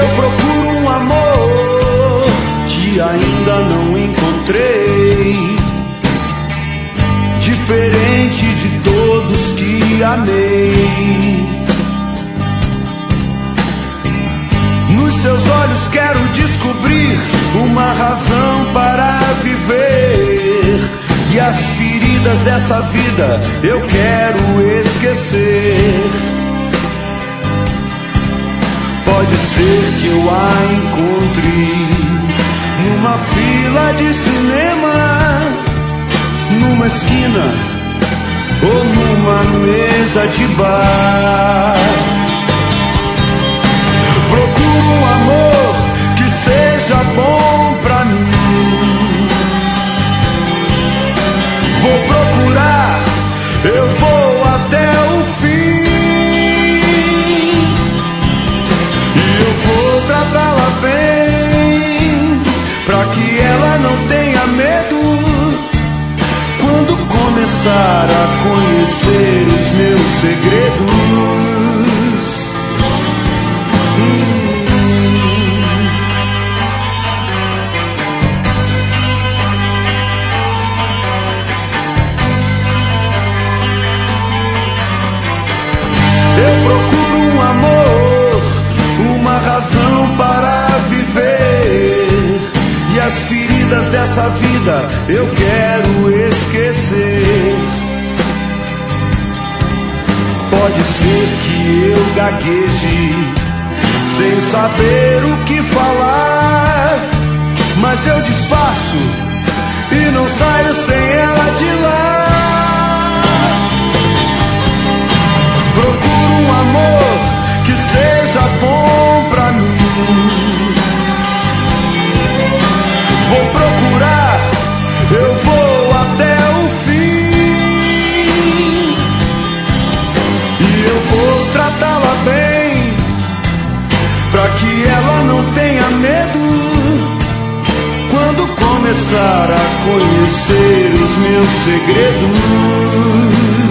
Eu procuro um amor que ainda não encontrei, diferente de todos que amei. Nos seus olhos quero descobrir uma razão para viver, e as feridas dessa vida eu quero esquecer. Pode ser que eu a encontre numa fila de cinema, numa esquina ou numa mesa de bar. Procuro um amor que seja bom pra mim. Vou procurar, eu vou até o fim, e eu vou tratá-la bem, pra que ela não tenha medo quando começar a conhecer os meus segredos. Eu procuro um amor, uma razão para viver, e as feridas dessa vida eu quero esquecer. Pode ser que eu gagueje sem saber o que falar, mas eu disfarço e não saio sem ela de lá. Procuro um amor que seja bom pra mim. Vou procurar, eu vou até o fim, e eu vou tratá-la bem, pra que ela não tenha medo quando começar a conhecer os meus segredos.